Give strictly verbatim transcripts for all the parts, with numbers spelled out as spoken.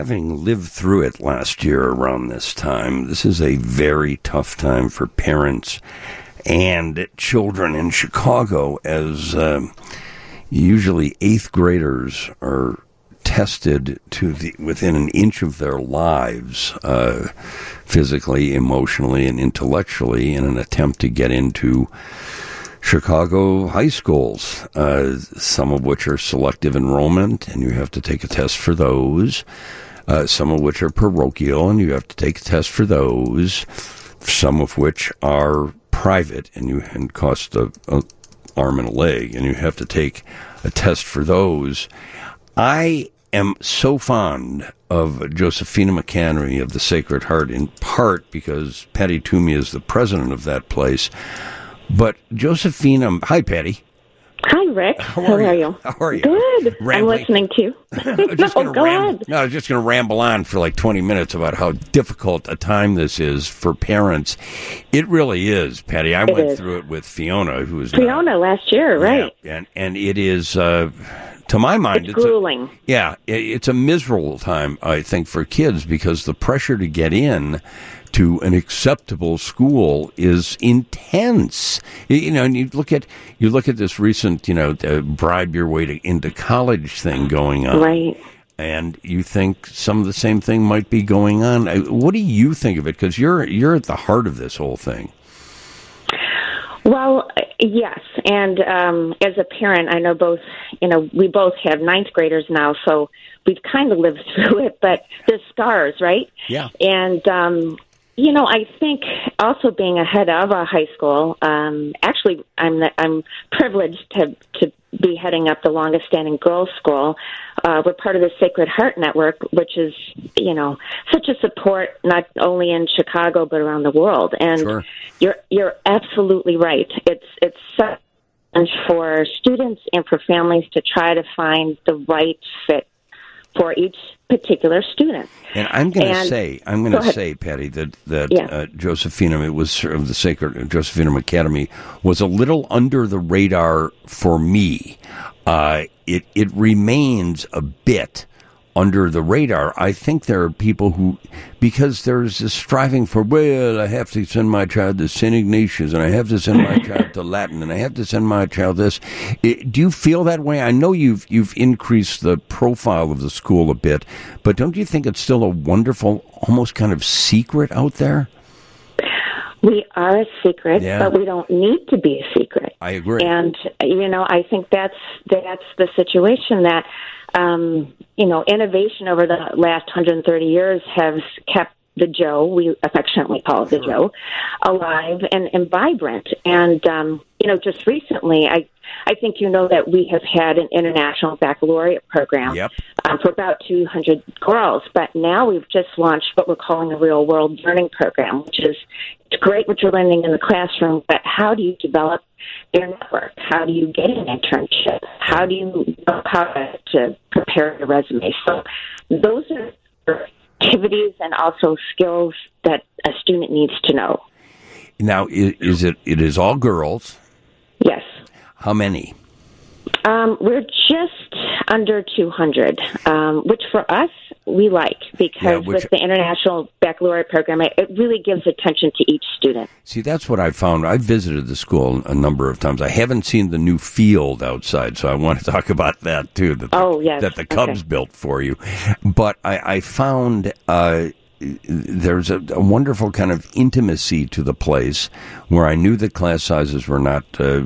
having lived through it last year around this time, this is a very tough time for parents and children in Chicago, as um, usually eighth graders are tested to the within an inch of their lives, uh, physically, emotionally, and intellectually, in an attempt to get into Chicago high schools, uh, some of which are selective enrollment, and you have to take a test for those. Uh, some of which are parochial, and you have to take a test for those. Some of which are private, and you and cost a, a arm and a leg, and you have to take a test for those. I am so fond of Josephina McAnemy of the Sacred Heart, in part because Patty Toomey is the president of that place. But Josephina, hi, Patty. Hi, Rick. How are, How you? are you? How are you? Good. Rambling. I'm listening to you. no, go ramble, ahead. No, I was just going to ramble on for like twenty minutes about how difficult a time this is for parents. It really is, Patty. I it went is. through it with Fiona, who is Fiona now, last year, right? Yeah, and and it is, uh, to my mind, it's, it's grueling. A, yeah, it, it's a miserable time, I think, for kids because the pressure to get in to an acceptable school is intense. You know, and you look at you look at this recent, you know, uh, bribe your way to, into college thing going on, right? And you think some of the same thing might be going on. What do you think of it? Because you're you're at the heart of this whole thing. Well, yes, and um, as a parent, I know both. You know, we both have ninth graders now, so we've kind of lived through it. But there's scars, right? Yeah, and. Um, You know, I think also being a head of a high school, um, actually, I'm I'm privileged to to be heading up the longest standing girls' school. Uh, we're part of the Sacred Heart Network, which is, you know, such a support not only in Chicago but around the world. And sure. you're you're absolutely right. It's it's such a for students and for families to try to find the right fit for each particular student. And I'm going to say, I'm going to say, Patty, that that yeah. uh, Josephina, it was of the Sacred Josephina McAnemy, was a little under the radar for me. Uh, it it remains a bit under the radar. I think there are people who, because there's this striving for, well, I have to send my child to Saint Ignatius, and I have to send my child to Latin, and I have to send my child this. It, do you feel that way? I know you've you've increased the profile of the school a bit, but don't you think it's still a wonderful, almost kind of secret out there? We are a secret, yeah. but we don't need to be a secret. I agree. And, you know, I think that's that's the situation that, um, you know, innovation over the last one hundred thirty years has kept the Joe, we affectionately call it the sure. Joe, alive and, and vibrant. And, um, you know, just recently, I I think you know that we have had an international baccalaureate program yep. um, for about two hundred girls. But now we've just launched what we're calling a real-world learning program, which is it's great what you're learning in the classroom, but how do you develop your network? How do you get an internship? How do you know how to prepare your resume? So those are activities and also skills that a student needs to know. Now, is it? It is all girls? Yes. How many? Um, we're just under two hundred, um, which for us we like because yeah, which, with the International Baccalaureate Program, it, it really gives attention to each student. See, that's what I found. I visited the school a number of times. I haven't seen the new field outside, so I want to talk about that too. That the, oh, yes. That the Cubs okay. built for you. But I, I found uh, there's a, a wonderful kind of intimacy to the place where I knew that class sizes were not uh,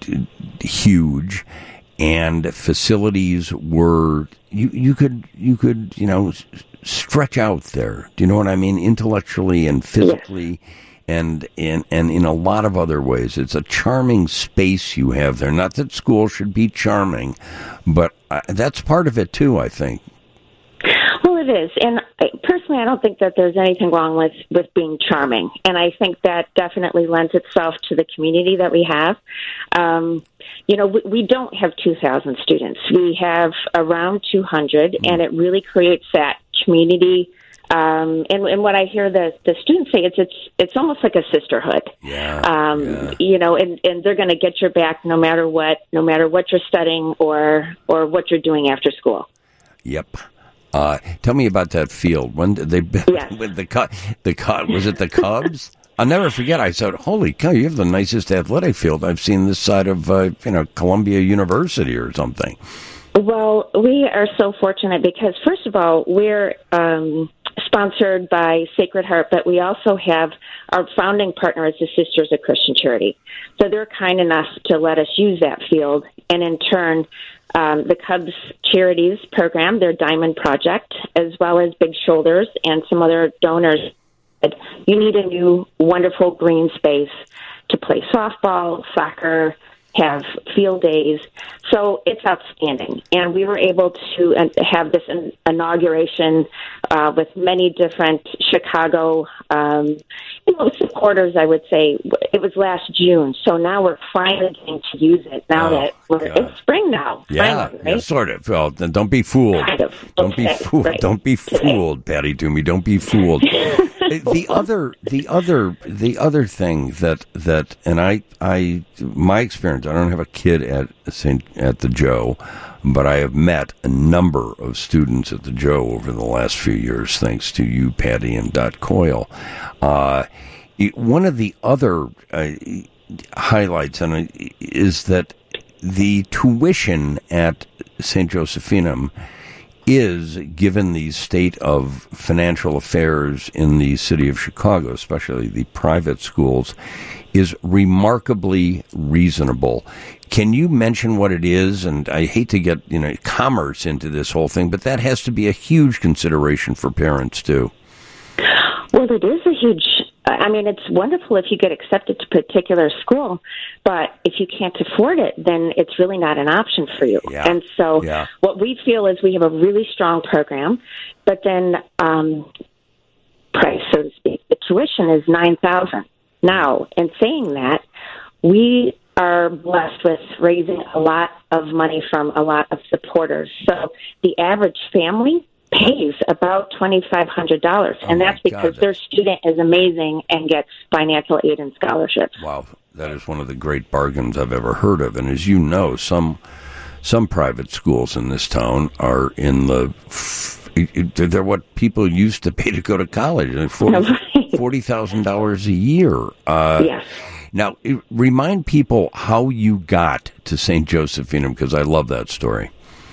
huge. And facilities were you, you could you could you know stretch out there. Do you know what I mean? Intellectually and physically, yes. and and and in a lot of other ways. It's a charming space you have there. Not that school should be charming, but I, that's part of it too, I think. Well, it is, and I, personally, I don't think that there's anything wrong with, with being charming, and I think that definitely lends itself to the community that we have. Um, you know, we, we don't have two thousand students. We have around two hundred, mm-hmm. and it really creates that community. Um, and, and what I hear the, the students say, it's it's it's almost like a sisterhood. Yeah. Um, yeah. You know, and, and they're going to get your back no matter what, no matter what you're studying or or what you're doing after school. Yep. Uh, tell me about that field. When did they yes. with the cut? The cut was it the Cubs? I'll never forget. I said, "Holy cow! You have the nicest athletic field I've seen this side of uh, you know Columbia University or something." Well, we are so fortunate because, first of all, we're um, sponsored by Sacred Heart, but we also have our founding partner is the Sisters of Christian Charity. So they're kind enough to let us use that field, and in turn, um, the Cubs Charities program, their Diamond Project, as well as Big Shoulders and some other donors. You need a new, wonderful green space to play softball, soccer, have field days. So it's outstanding. And we were able to uh, have this in- inauguration uh, with many different Chicago um, you know, supporters, I would say. It was last June. So now we're finally getting to use it now oh, that we're, it's spring now. Yeah, finally, right? yeah, sort of. Well, don't be fooled. Kind of. Don't okay, be fooled. Right. Don't be fooled, Patty Toomey. Don't be fooled. the other, the other, the other thing that that, and I, I, my experience. I don't have a kid at Saint at the Joe, but I have met a number of students at the Joe over the last few years, thanks to you, Patty, and Dot Coyle. Uh, one of the other uh, highlights and is that the tuition at Saint Josephinum is, given the state of financial affairs in the city of Chicago, especially the private schools, is remarkably reasonable. Can you mention what it is? And I hate to get, you know, commerce into this whole thing, but that has to be a huge consideration for parents, too. Well, it is a huge, I mean, it's wonderful if you get accepted to a particular school, but if you can't afford it, then it's really not an option for you. Yeah. And so yeah. what we feel is we have a really strong program, but then um, price, so to speak, the tuition is nine thousand dollars. Now, in saying that, we are blessed with raising a lot of money from a lot of supporters. So the average family pays about twenty-five hundred dollars, oh and that's because God, their student is amazing and gets financial aid and scholarships. Wow, that is one of the great bargains I've ever heard of. And as you know, some some private schools in this town are in the they're what people used to pay to go to college, forty thousand dollars a year. Uh, yes. Now, remind people how you got to Saint Josephinum, because I love that story.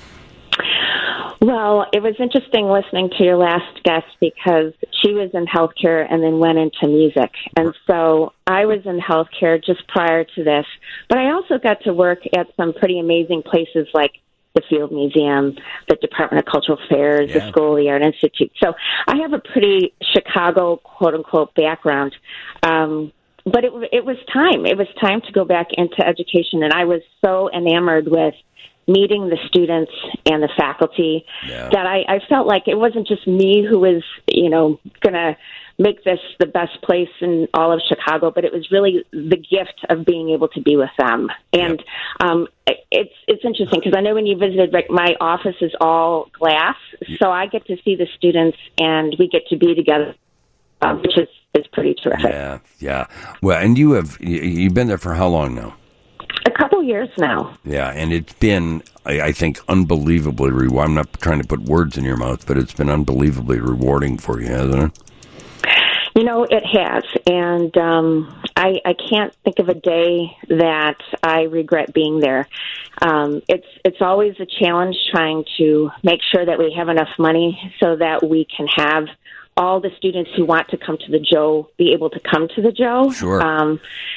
Well, it was interesting listening to your last guest because she was in healthcare and then went into music. And so I was in healthcare just prior to this. But I also got to work at some pretty amazing places like the Field Museum, the Department of Cultural Affairs, yeah. the School of the Art Institute. So I have a pretty Chicago, quote-unquote, background. Um, but it, it was time. It was time to go back into education. And I was so enamored with meeting the students and the faculty yeah. that I, I felt like it wasn't just me who was, you know, going to make this the best place in all of Chicago, but it was really the gift of being able to be with them. And yep. um, it's it's interesting because I know when you visited, like, my office is all glass, so I get to see the students and we get to be together, uh, which is, is pretty terrific. Yeah, yeah. Well, and you have you've been there for how long now? A couple years now. Yeah, and it's been, I, I think, unbelievably rewarding. I'm not trying to put words in your mouth, but it's been unbelievably rewarding for you, hasn't it? You know, it has, and um, I, I can't think of a day that I regret being there. Um, it's it's always a challenge trying to make sure that we have enough money so that we can have all the students who want to come to the Joe be able to come to the Joe. Sure. Um,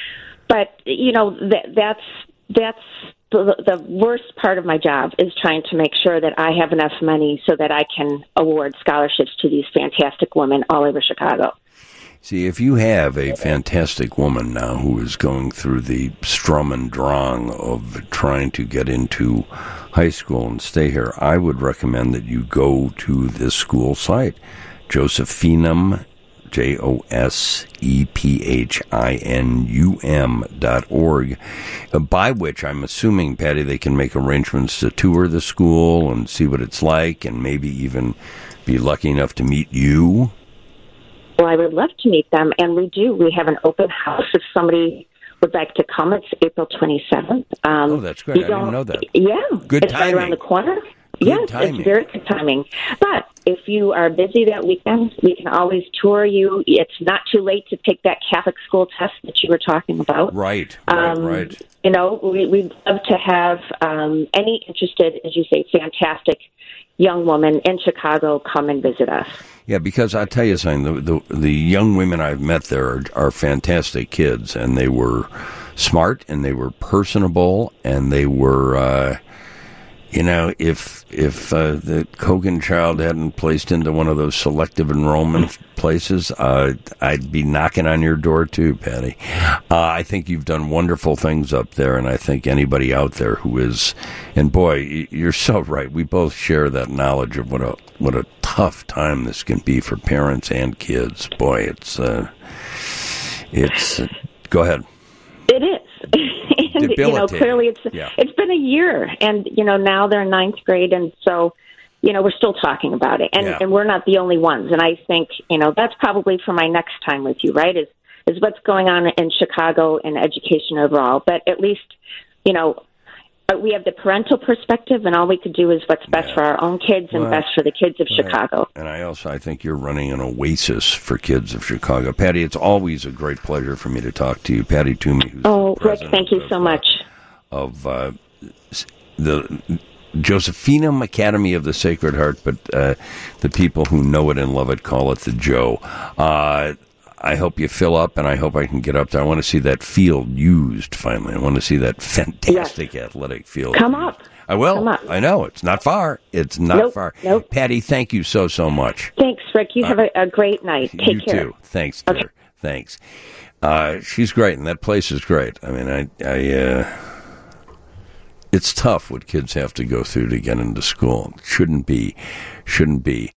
but, you know, that, that's that's the, the worst part of my job is trying to make sure that I have enough money so that I can award scholarships to these fantastic women all over Chicago. See, if you have a fantastic woman now who is going through the strum and drang of trying to get into high school and stay here, I would recommend that you go to this school site, Josephinum, J O S E P H I N U M dot org, uh, by which I'm assuming, Patty, they can make arrangements to tour the school and see what it's like and maybe even be lucky enough to meet you. Well, I would love to meet them, and we do. We have an open house if somebody would like to come. It's April twenty-seventh. Um, oh, that's great. I didn't know that. Yeah. Good it's timing. Right around the corner. Good yes, timing. It's very good timing. But if you are busy that weekend, we can always tour you. It's not too late to take that Catholic school test that you were talking about. Right, right, um, right. You know, we, we'd love to have um, any interested, as you say, fantastic young woman in Chicago come and visit us. Yeah, because I tell you something, the, the the young women I've met there are, are fantastic kids, and they were smart, and they were personable, and they were, uh, you know, if if uh, the Kogan child hadn't placed into one of those selective enrollment places, uh, I'd be knocking on your door too, Patty. Uh, I think you've done wonderful things up there, and I think anybody out there who is, and boy, you're so right. We both share that knowledge of what a what a tough time this can be for parents and kids. Boy, it's uh, it's. Uh, go ahead. It is. And, you know, clearly it's yeah. it's been a year, and you know now they're in ninth grade, and so you know we're still talking about it, and yeah. and we're not the only ones. And I think you know that's probably for my next time with you, right? Is is what's going on in Chicago and education overall. But at least you know we have the parental perspective, and all we could do is what's best yeah. for our own kids and well, best for the kids of right. Chicago. And I also I think you're running an oasis for kids of Chicago, Patty. It's always a great pleasure for me to talk to you, Patty Toomey. Who's oh, the Rick, thank you of, so much. Uh, of uh, the Josephinum Academy of the Sacred Heart, but uh, the people who know it and love it call it the Joe. Uh, I hope you fill up, and I hope I can get up there. I want to see that field used finally. I want to see that fantastic yes. athletic field. Come up. I will. Come up. I know. It's not far. It's not nope, far. Nope. Patty, thank you so, so much. Thanks, Rick. You uh, have a, a great night. Take you care. You too. Thanks, dear. Okay. Thanks. Uh, she's great, and that place is great. I mean, I... I uh, it's tough what kids have to go through to get into school. Shouldn't be. Shouldn't be.